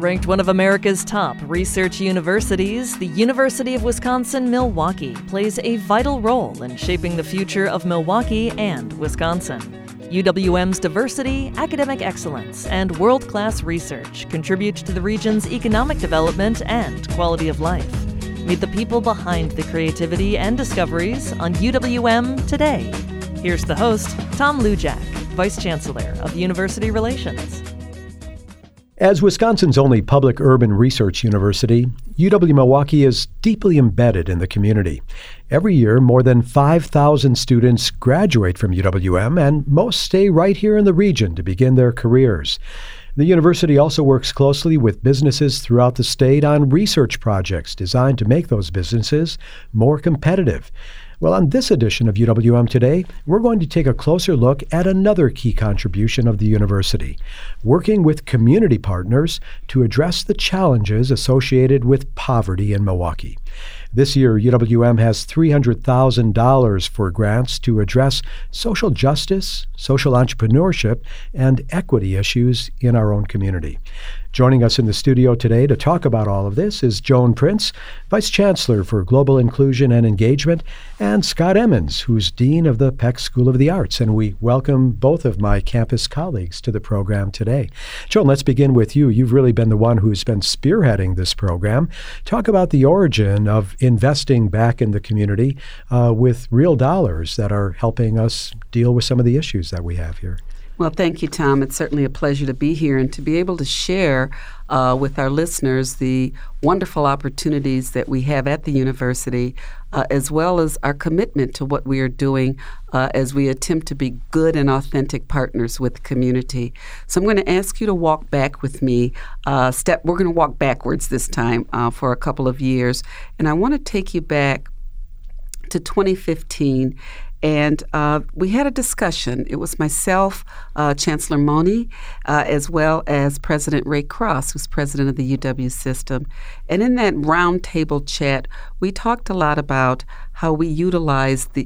Ranked one of America's top research universities, the University of Wisconsin-Milwaukee plays a vital role in shaping the future of Milwaukee and Wisconsin. UWM's diversity, academic excellence, and world-class research contribute to the region's economic development and quality of life. Meet the people behind the creativity and discoveries on UWM Today. Here's the host, Tom Lujack, Vice Chancellor of University Relations. As Wisconsin's only public urban research university, UW-Milwaukee is deeply embedded in the community. Every year, more than 5,000 students graduate from UWM, and most stay right here in the region to begin their careers. The university also works closely with businesses throughout the state on research projects designed to make those businesses more competitive. Well, on this edition of UWM Today, we're going to take a closer look at another key contribution of the university, working with community partners to address the challenges associated with poverty in Milwaukee. This year, UWM has $300,000 for grants to address social justice, social entrepreneurship, and equity issues in our own community. Joining us in the studio today to talk about all of this is Joan Prince, Vice Chancellor for Global Inclusion and Engagement, and Scott Emmons, who's Dean of the Peck School of the Arts. And we welcome both of my campus colleagues to the program today. Joan, let's begin with you. You've really been the one who's been spearheading this program. Talk about the origin of investing back in the community with real dollars that are helping us deal with some of the issues that we have here. Well, thank you, Tom. It's certainly a pleasure to be here and to be able to share with our listeners the wonderful opportunities that we have at the university, as well as our commitment to what we are doing as we attempt to be good and authentic partners with the community. So I'm going to ask you to walk back with me. We're going to walk backwards this time for a couple of years. And I want to take you back to 2015. And we had a discussion. It was myself, Chancellor Mone, as well as President Ray Cross, who's president of the UW system. And in that roundtable chat, we talked a lot about how we utilize the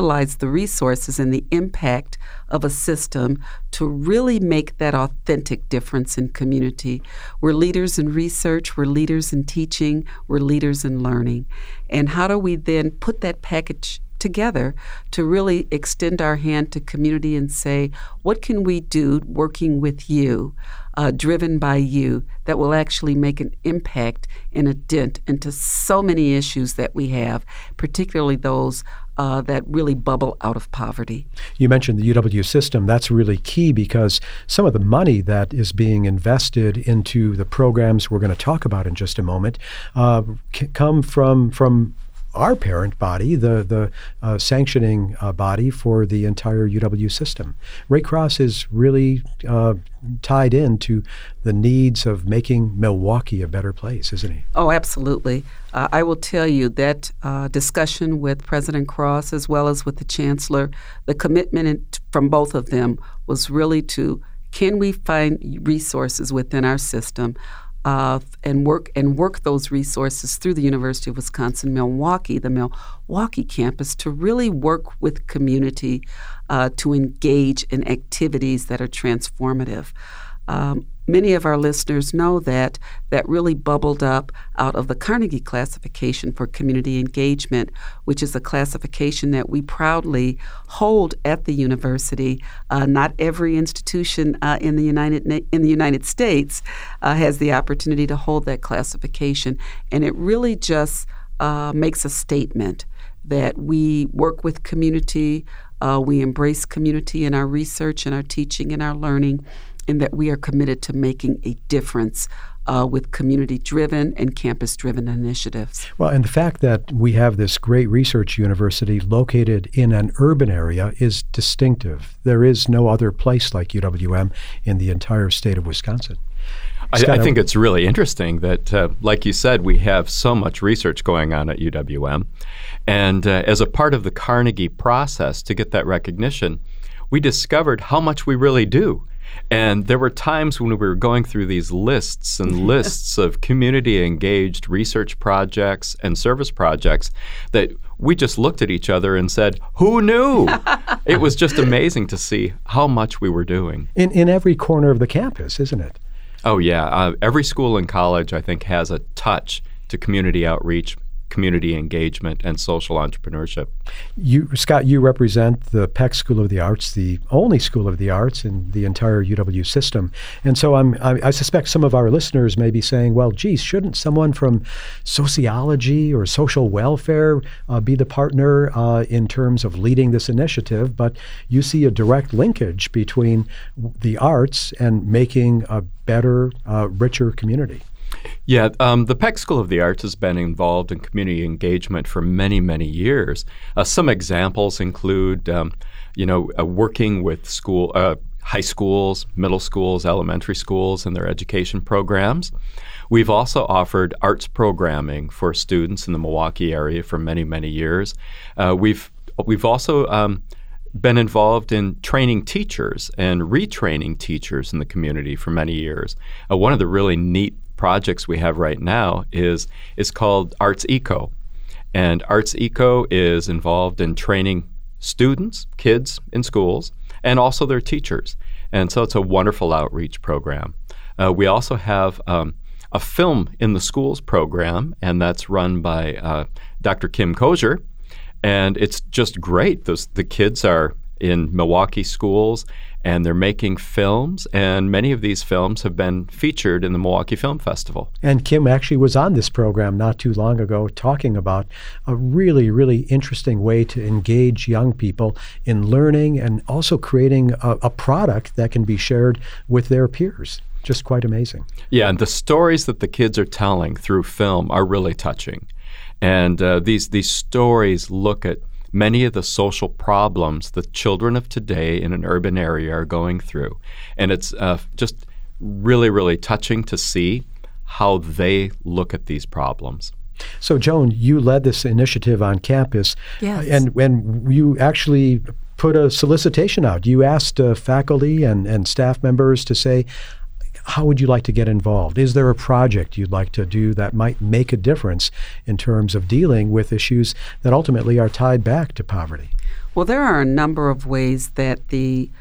resources and the impact of a system to really make that authentic difference in community. We're leaders in research, we're leaders in teaching, we're leaders in learning. And how do we then put that package together to really extend our hand to community and say, what can we do working with you, driven by you, that will actually make an impact and a dent into so many issues that we have, particularly those that really bubble out of poverty. You mentioned the UW system. That's really key because some of the money that is being invested into the programs we're going to talk about in just a moment come from our parent body, the sanctioning body for the entire UW system. Ray Cross is really tied into the needs of making Milwaukee a better place, isn't he? Oh, absolutely. I will tell you that discussion with President Cross as well as with the Chancellor, the commitment from both of them was really to, can we find resources within our system and work those resources through the University of Wisconsin-Milwaukee, the Milwaukee campus, to really work with community to engage in activities that are transformative. Many of our listeners know that really bubbled up out of the Carnegie classification for community engagement, which is a classification that we proudly hold at the university. Not every institution in the United States has the opportunity to hold that classification, and it really just makes a statement that we work with community, we embrace community in our research and our teaching and our learning, and that we are committed to making a difference with community-driven and campus-driven initiatives. Well, and the fact that we have this great research university located in an urban area is distinctive. There is no other place like UWM in the entire state of Wisconsin. I think it's really interesting that, like you said, we have so much research going on at UWM. And as a part of the Carnegie process to get that recognition, we discovered how much we really do. And there were times when we were going through these lists and lists of community-engaged research projects and service projects that we just looked at each other and said, who knew? It was just amazing to see how much we were doing. In every corner of the campus, isn't it? Oh, yeah. Every school and college, I think, has a touch to community outreach, community engagement, and social entrepreneurship. Scott, you represent the Peck School of the Arts, the only School of the Arts in the entire UW system. And so I suspect some of our listeners may be saying, well, geez, shouldn't someone from sociology or social welfare be the partner in terms of leading this initiative? But you see a direct linkage between the arts and making a better, richer community. Yeah, the Peck School of the Arts has been involved in community engagement for many, many years. Some examples include, working with high schools, middle schools, elementary schools, and their education programs. We've also offered arts programming for students in the Milwaukee area for many, many years. We've also been involved in training teachers and retraining teachers in the community for many years. One of the really neat projects we have right now is called Arts Eco. And Arts Eco is involved in training students, kids in schools, and also their teachers. And so it's a wonderful outreach program. We also have a Film in the Schools program, and that's run by Dr. Kim Kosher. And it's just great. The kids are in Milwaukee schools, and they're making films, and many of these films have been featured in the Milwaukee Film Festival. And Kim actually was on this program not too long ago talking about a really, really interesting way to engage young people in learning and also creating a product that can be shared with their peers. Just quite amazing. Yeah, and the stories that the kids are telling through film are really touching. And these stories look at many of the social problems that children of today in an urban area are going through. And it's just really, really touching to see how they look at these problems. So, Joan, you led this initiative on campus. Yes. And when you actually put a solicitation out, you asked faculty and staff members to say, how would you like to get involved? Is there a project you'd like to do that might make a difference in terms of dealing with issues that ultimately are tied back to poverty? Well, there are a number of ways that the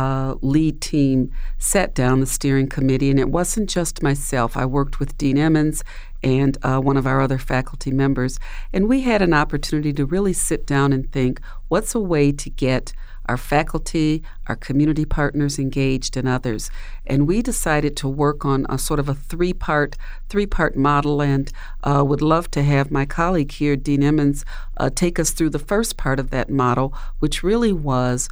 lead team sat down, the steering committee, and it wasn't just myself. I worked with Dean Emmons and one of our other faculty members, and we had an opportunity to really sit down and think, what's a way to get our faculty, our community partners engaged, and others. And we decided to work on a sort of a three-part model, and would love to have my colleague here, Dean Emmons, take us through the first part of that model, which really was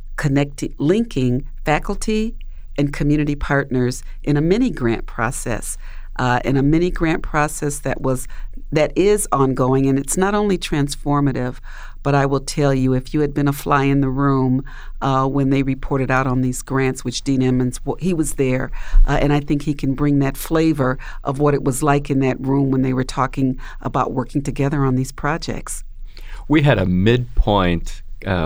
linking faculty and community partners in a mini grant process. That is ongoing, and it's not only transformative, but I will tell you, if you had been a fly in the room when they reported out on these grants, which Dean Emmons, he was there, and I think he can bring that flavor of what it was like in that room when they were talking about working together on these projects. We had a midpoint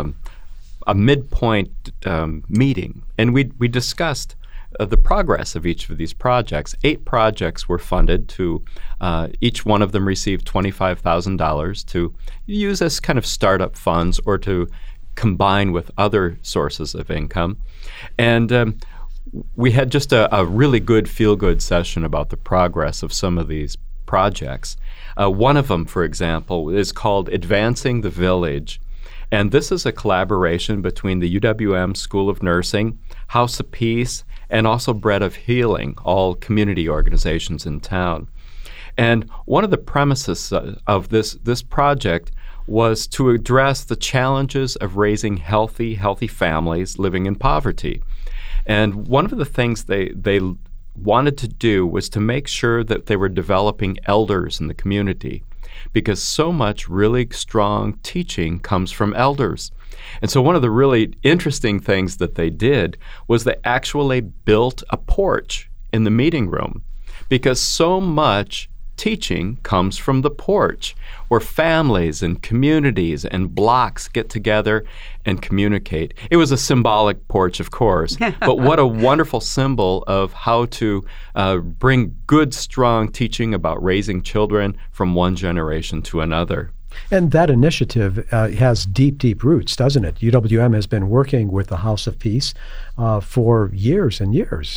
meeting, and we discussed the progress of each of these projects. 8 projects were funded to, each one of them received $25,000 to use as kind of startup funds or to combine with other sources of income. And we had just a really good feel-good session about the progress of some of these projects. One of them, for example, is called Advancing the Village. And this is a collaboration between the UWM School of Nursing, House of Peace, and also Bread of Healing, all community organizations in town. And one of the premises of this project was to address the challenges of raising healthy families living in poverty. And one of the things they wanted to do was to make sure that they were developing elders in the community, because so much really strong teaching comes from elders. And so one of the really interesting things that they did was they actually built a porch in the meeting room, because so much teaching comes from the porch, where families and communities and blocks get together and communicate. It was a symbolic porch, of course, but what a wonderful symbol of how to bring good, strong teaching about raising children from one generation to another. And that initiative has deep, deep roots, doesn't it? UWM has been working with the House of Peace for years and years.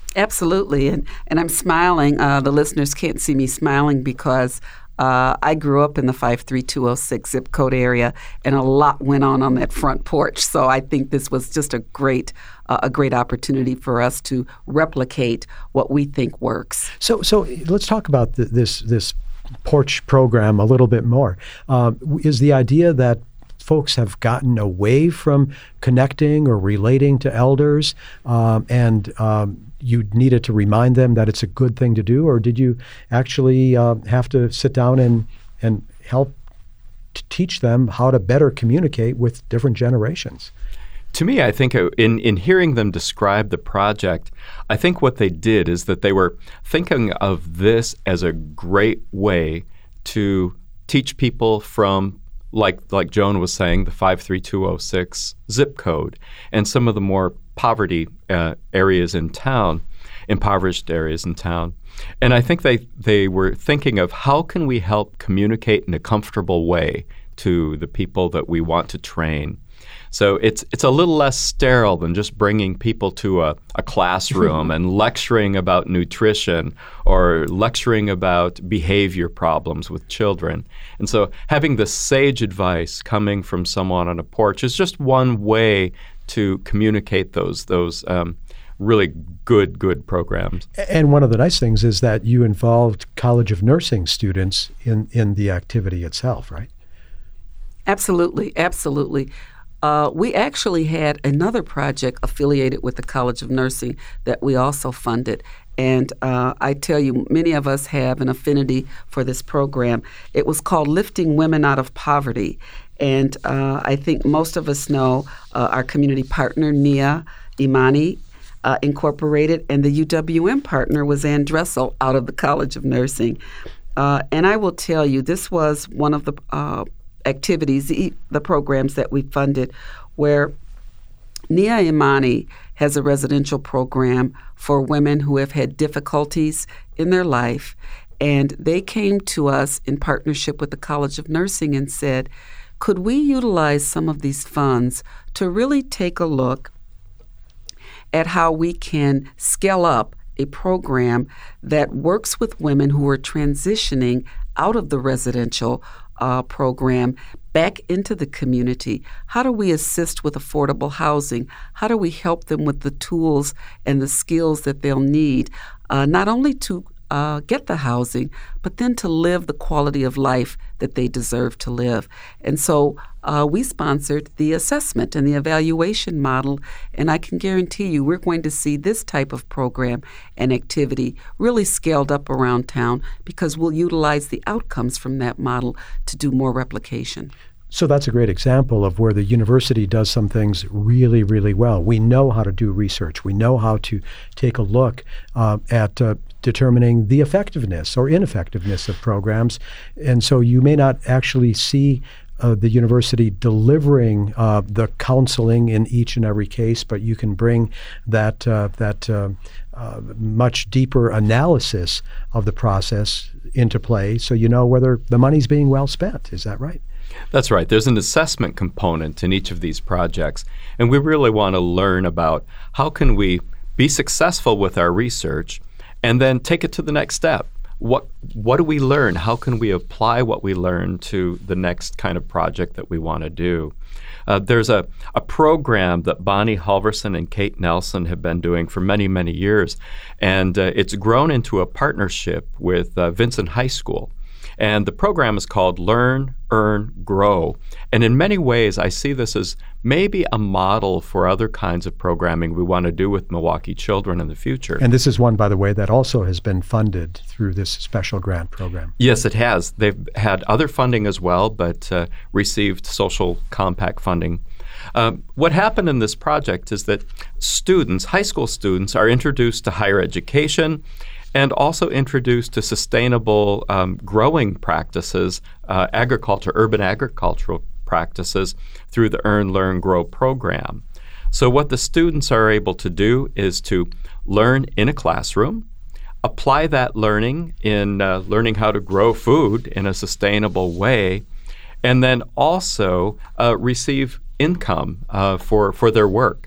Absolutely, and I'm smiling. The listeners can't see me smiling because I grew up in the 53206 zip code area, and a lot went on that front porch. So I think this was just a great opportunity for us to replicate what we think works. So let's talk about this porch program a little bit more. Is the idea that folks have gotten away from connecting or relating to elders, and you needed to remind them that it's a good thing to do, or did you actually have to sit down and help to teach them how to better communicate with different generations? To me, I think in hearing them describe the project, I think what they did is that they were thinking of this as a great way to teach people from, like Joan was saying, the 53206 zip code and some of the more impoverished areas in town. And I think they were thinking of how can we help communicate in a comfortable way to the people that we want to train. So it's a little less sterile than just bringing people to a classroom and lecturing about nutrition or lecturing about behavior problems with children. And so having the sage advice coming from someone on a porch is just one way to communicate those really good programs. And one of the nice things is that you involved College of Nursing students in the activity itself, right? Absolutely. We actually had another project affiliated with the College of Nursing that we also funded. And I tell you, many of us have an affinity for this program. It was called Lifting Women Out of Poverty. And I think most of us know our community partner, Nia Imani Incorporated, and the UWM partner was Ann Dressel out of the College of Nursing. And I will tell you, this was one of the activities, the programs that we funded, where Nia Imani has a residential program for women who have had difficulties in their life. And they came to us in partnership with the College of Nursing and said, could we utilize some of these funds to really take a look at how we can scale up a program that works with women who are transitioning out of the residential program back into the community? How do we assist with affordable housing? How do we help them with the tools and the skills that they'll need, not only to get the housing, but then to live the quality of life that they deserve to live? And so we sponsored the assessment and the evaluation model, and I can guarantee you we're going to see this type of program and activity really scaled up around town because we'll utilize the outcomes from that model to do more replication. So that's a great example of where the university does some things really, really well. We know how to do research. We know how to take a look at determining the effectiveness or ineffectiveness of programs. And so you may not actually see the university delivering the counseling in each and every case, but you can bring that much deeper analysis of the process into play so you know whether the money's being well spent. Is that right? That's right. There's an assessment component in each of these projects, and we really want to learn about how can we be successful with our research and then take it to the next step. What do we learn? How can we apply what we learn to the next kind of project that we want to do? There's a program that Bonnie Halverson and Kate Nelson have been doing for many, many years, and it's grown into a partnership with Vincent High School. And the program is called Learn, Earn, Grow. And in many ways, I see this as maybe a model for other kinds of programming we want to do with Milwaukee children in the future. And this is one, by the way, that also has been funded through this special grant program. Yes, it has. They've had other funding as well, but received social compact funding. What happened in this project is that students, high school students, are introduced to higher education and also introduced to sustainable growing practices, urban agricultural practices through the Earn, Learn, Grow program. So what the students are able to do is to learn in a classroom, apply that learning in learning how to grow food in a sustainable way, and then also receive income for their work.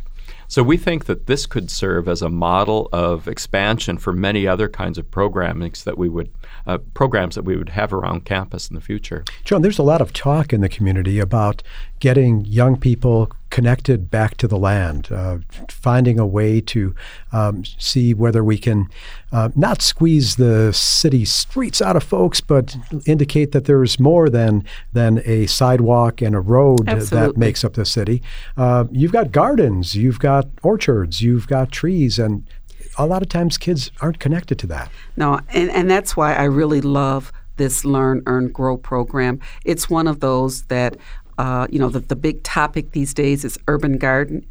So we think that this could serve as a model of expansion for many other kinds of programs that we would have around campus in the future. Joan, there's a lot of talk in the community about getting young people connected back to the land, finding a way to see whether we can not squeeze the city streets out of folks, but indicate that there's more than a sidewalk and a road that makes up the city. You've got gardens, you've got orchards, you've got trees, and a lot of times kids aren't connected to that. No, and that's why I really love this Learn, Earn, Grow program. It's one of those that, the big topic these days is urban gardens.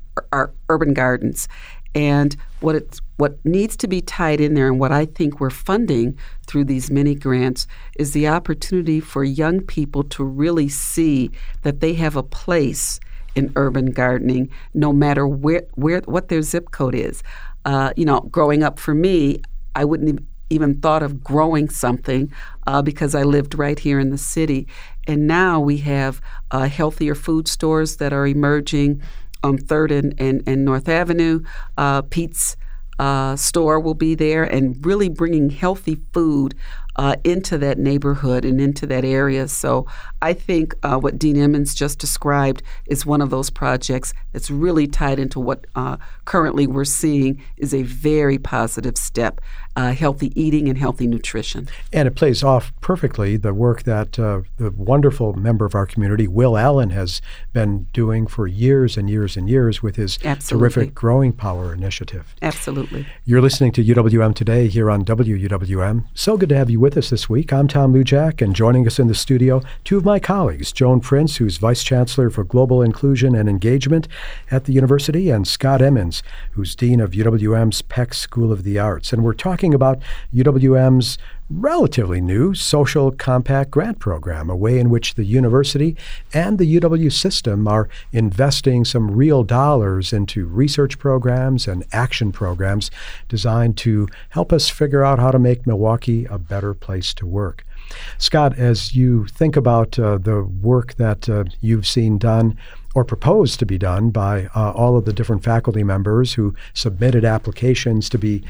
And what needs to be tied in there, and what I think we're funding through these mini grants, is the opportunity for young people to really see that they have a place in urban gardening, no matter what their zip code is. Growing up for me, I wouldn't even thought of growing something because I lived right here in the city. And now we have healthier food stores that are emerging on 3rd and North Avenue. Pete's store will be there, and really bringing healthy food into that neighborhood and into that area. So I think what Dean Emmons just described is one of those projects that's really tied into what currently we're seeing is a very positive step, healthy eating and healthy nutrition. And it plays off perfectly the work that the wonderful member of our community, Will Allen, has been doing for years and years and years with his terrific Growing Power initiative. Absolutely. You're listening to UWM Today here on WUWM. So good to have you with us this week. I'm Tom Lujack, and joining us in the studio, two of my colleagues, Joan Prince, who's Vice Chancellor for Global Inclusion and Engagement at the university, and Scott Emmons, who's Dean of UWM's Peck School of the Arts. And we're talking about UWM's relatively new Social Compact Grant Program, a way in which the university and the UW system are investing some real dollars into research programs and action programs designed to help us figure out how to make Milwaukee a better place to work. Scott, as you think about the work that you've seen done or proposed to be done by all of the different faculty members who submitted applications to be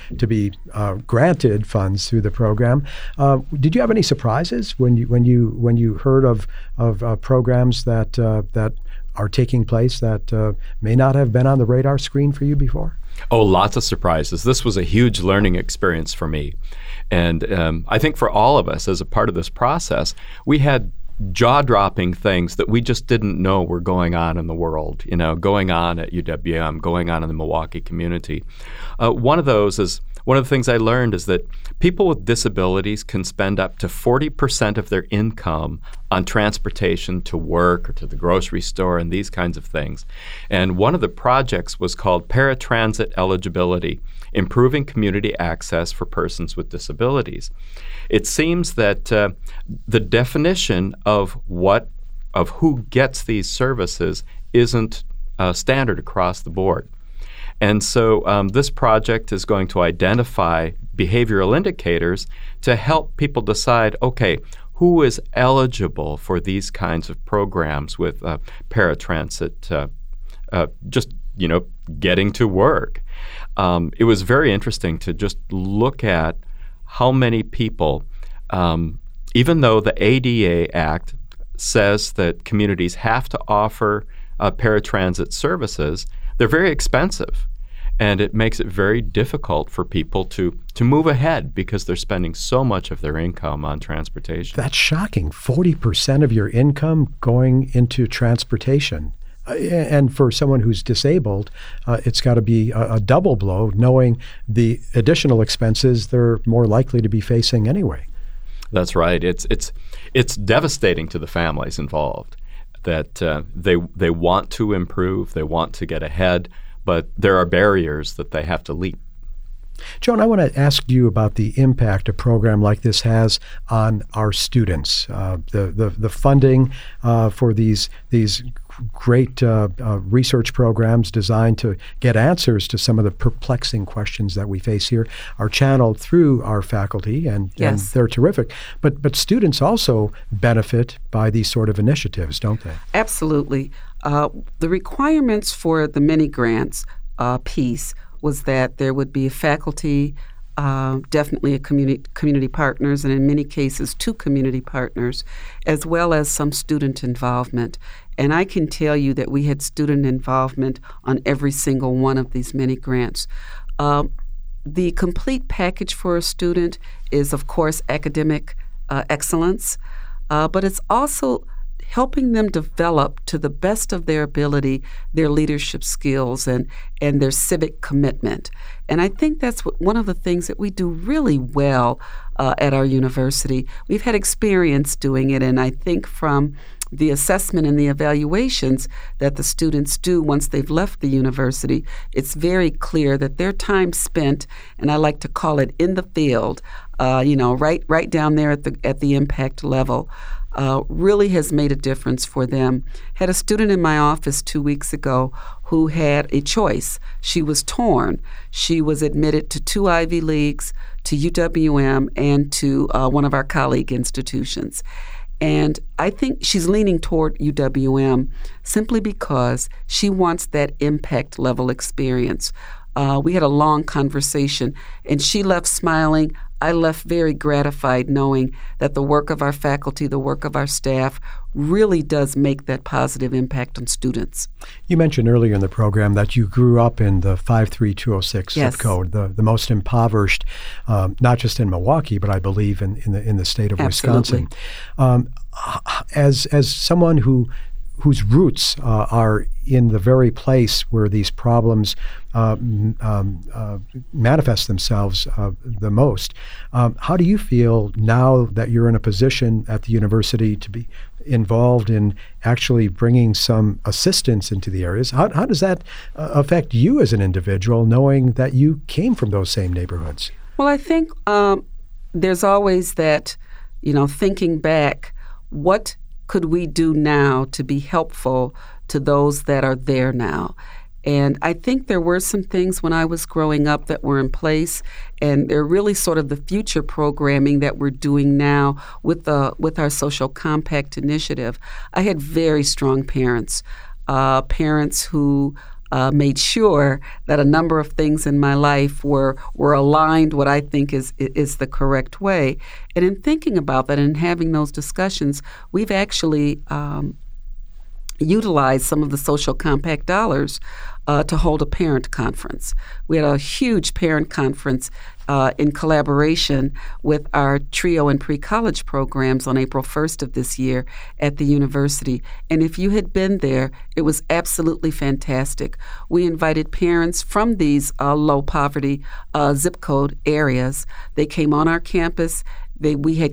granted funds through the program, did you have any surprises when you heard of programs that are taking place that may not have been on the radar screen for you before? Oh, lots of surprises. This was a huge learning experience for me. And I think for all of us as a part of this process, we had jaw-dropping things that we just didn't know were going on in the world, going on at UWM, going on in the Milwaukee community. One of the things I learned is that people with disabilities can spend up to 40% of their income on transportation to work or to the grocery store and these kinds of things. And one of the projects was called Paratransit Eligibility, Improving Community Access for Persons with Disabilities. It seems that the definition of who gets these services isn't standard across the board. And so this project is going to identify behavioral indicators to help people decide, okay, who is eligible for these kinds of programs with paratransit, getting to work. It was very interesting to just look at how many people, even though the ADA Act says that communities have to offer paratransit services, they're very expensive. And it makes it very difficult for people to move ahead because they're spending so much of their income on transportation. That's shocking. 40% of your income going into transportation. And for someone who's disabled, it's got to be a double blow, knowing the additional expenses they're more likely to be facing anyway. That's right. It's devastating to the families involved that they want to improve, they want to get ahead, but there are barriers that they have to leap. Joan, I want to ask you about the impact a program like this has on our students. The funding for these great research programs designed to get answers to some of the perplexing questions that we face here are channeled through our faculty, and they're terrific. But students also benefit by these sort of initiatives, don't they? Absolutely. The requirements for the mini grants piece was that there would be a faculty, definitely a community partners, and in many cases 2 community partners, as well as some student involvement. And I can tell you that we had student involvement on every single one of these mini grants. The complete package for a student is, of course, academic excellence, but it's also helping them develop to the best of their ability their leadership skills and their civic commitment. And I think that's one of the things that we do really well at our university. We've had experience doing it, and I think from the assessment and the evaluations that the students do once they've left the university, it's very clear that their time spent, and I like to call it in the field, right down there at the impact level, really has made a difference for them. Had a student in my office 2 weeks ago who had a choice. She was torn. She was admitted to 2 Ivy Leagues, to UWM, and to one of our colleague institutions. And I think she's leaning toward UWM simply because she wants that impact level experience. We had a long conversation, and she left smiling. I left very gratified knowing that the work of our faculty, the work of our staff, really does make that positive impact on students. You mentioned earlier in the program that you grew up in the 53206 Yes. zip code, the most impoverished, not just in Milwaukee, but I believe in the state of Absolutely. Wisconsin. As someone whose roots are in the very place where these problems manifest themselves the most. How do you feel now that you're in a position at the university to be involved in actually bringing some assistance into the areas? How does that affect you as an individual, knowing that you came from those same neighborhoods? Well, I think there's always that, thinking back, what could we do now to be helpful to those that are there now? And I think there were some things when I was growing up that were in place, and they're really sort of the future programming that we're doing now with our Social Compact initiative. I had very strong parents who made sure that a number of things in my life were aligned what I think is the correct way. And in thinking about that and having those discussions, we've actually utilized some of the Social Compact dollars to hold a parent conference. We had a huge parent conference in collaboration with our TRIO and pre-college programs on April 1st of this year at the university. And if you had been there, it was absolutely fantastic. We invited parents from these low poverty zip code areas. They came on our campus. We had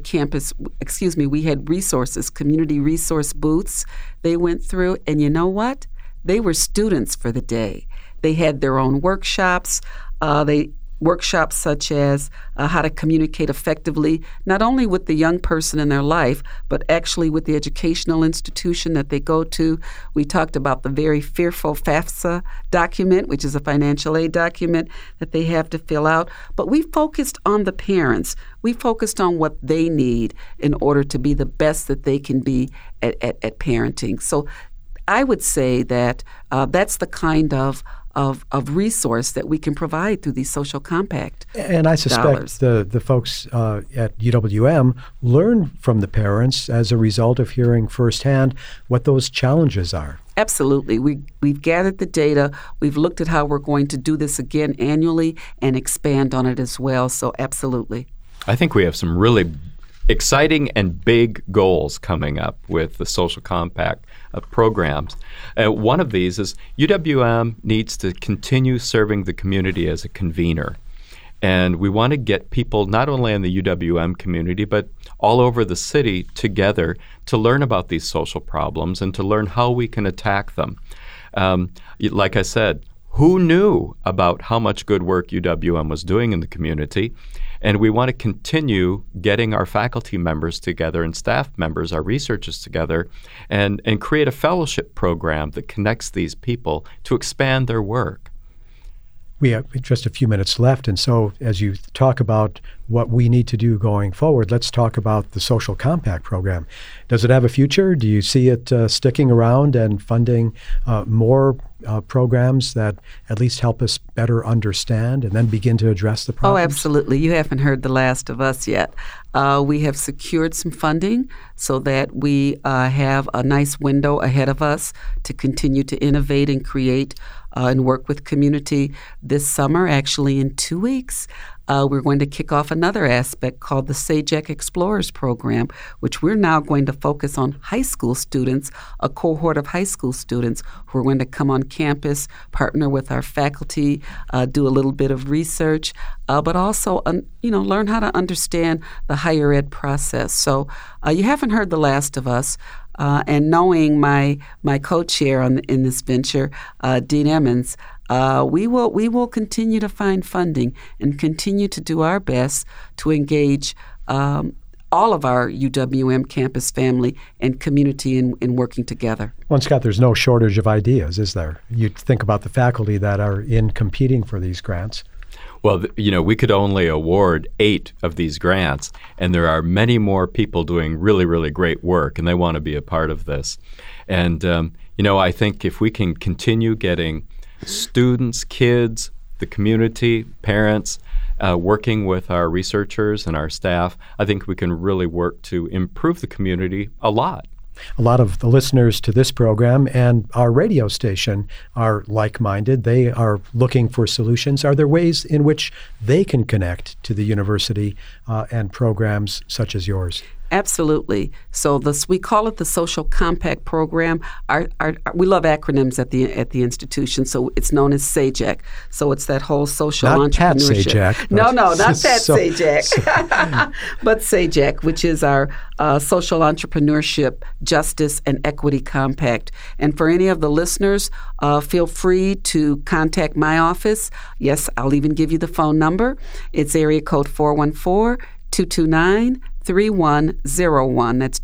resources, community resource booths they went through. And you know what? They were students for the day. They had their own workshops. Workshops such as how to communicate effectively, not only with the young person in their life, but actually with the educational institution that they go to. We talked about the very fearful FAFSA document, which is a financial aid document that they have to fill out. But we focused on the parents. We focused on what they need in order to be the best that they can be at parenting. So I would say that that's the kind of resource that we can provide through these Social Compact And I suspect the folks at UWM learn from the parents as a result of hearing firsthand what those challenges are. Absolutely. We've gathered the data. We've looked at how we're going to do this again annually and expand on it as well. So absolutely. I think we have some really exciting and big goals coming up with the Social Compact programs. One of these is UWM needs to continue serving the community as a convener. And we want to get people not only in the UWM community, but all over the city together to learn about these social problems and to learn how we can attack them. Like I said, who knew about how much good work UWM was doing in the community? And we want to continue getting our faculty members together and staff members, our researchers together, and create a fellowship program that connects these people to expand their work. We have just a few minutes left, and so as you talk about what we need to do going forward, let's talk about the Social Compact program. Does it have a future? Do you see it sticking around and funding more programs that at least help us better understand and then begin to address the problems? Oh, absolutely. You haven't heard the last of us yet. We have secured some funding so that we have a nice window ahead of us to continue to innovate and create and work with community this summer. Actually, in 2 weeks, we're going to kick off another aspect called the SAGEC Explorers Program, which we're now going to focus on high school students, a cohort of high school students who are going to come on campus, partner with our faculty, do a little bit of research, but also learn how to understand the higher ed process. So you haven't heard the last of us. And knowing my co-chair in this venture, Dean Emmons, we will continue to find funding and continue to do our best to engage all of our UWM campus family and community in working together. Well, Scott, there's no shortage of ideas, is there? You think about the faculty that are in competing for these grants. Well, we could only award 8 of these grants, and there are many more people doing really, really great work, and they want to be a part of this. And, I think if we can continue getting students, kids, the community, parents, working with our researchers and our staff, I think we can really work to improve the community a lot. A lot of the listeners to this program and our radio station are like-minded. They are looking for solutions. Are there ways in which they can connect to the university and programs such as yours? Absolutely. So we call it the Social Compact Program. We love acronyms at the institution, so it's known as SAGEC. So it's that whole social not entrepreneurship. Pat Sajak, no, not Pat Sajak, but SAGEC, which is our Social Entrepreneurship, Justice, and Equity Compact. And for any of the listeners, feel free to contact my office. Yes, I'll even give you the phone number. It's area code 414-229-3101. That's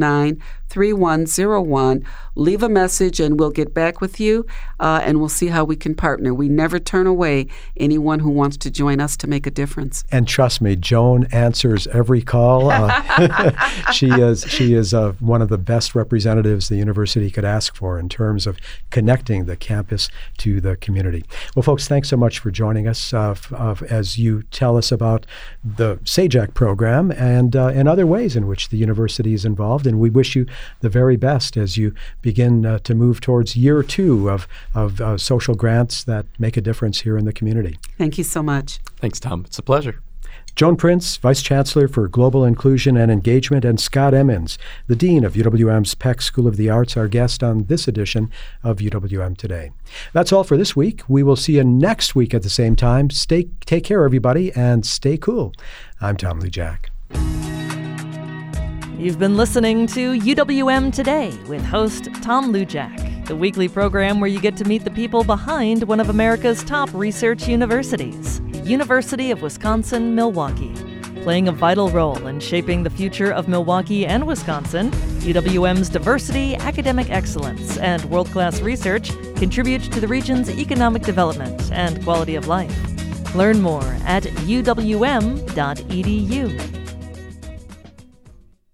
229-3101. Leave a message and we'll get back with you and we'll see how we can partner. We never turn away anyone who wants to join us to make a difference. And trust me, Joan answers every call. She is one of the best representatives the university could ask for in terms of connecting the campus to the community. Well, folks, thanks so much for joining us as you tell us about the SAGEC program and other ways in which the university is involved. And we wish you the very best as you begin to move towards year 2 of social grants that make a difference here in the community. Thank you so much. Thanks, Tom. It's a pleasure. Joan Prince, Vice Chancellor for Global Inclusion and Engagement, and Scott Emmons, the Dean of UWM's Peck School of the Arts, our guest on this edition of UWM Today. That's all for this week. We will see you next week at the same time. Take care, everybody, and stay cool. I'm Tom Lujack. You've been listening to UWM Today with host Tom Lujack, the weekly program where you get to meet the people behind one of America's top research universities, the University of Wisconsin-Milwaukee. Playing a vital role in shaping the future of Milwaukee and Wisconsin, UWM's diversity, academic excellence, and world-class research contribute to the region's economic development and quality of life. Learn more at uwm.edu.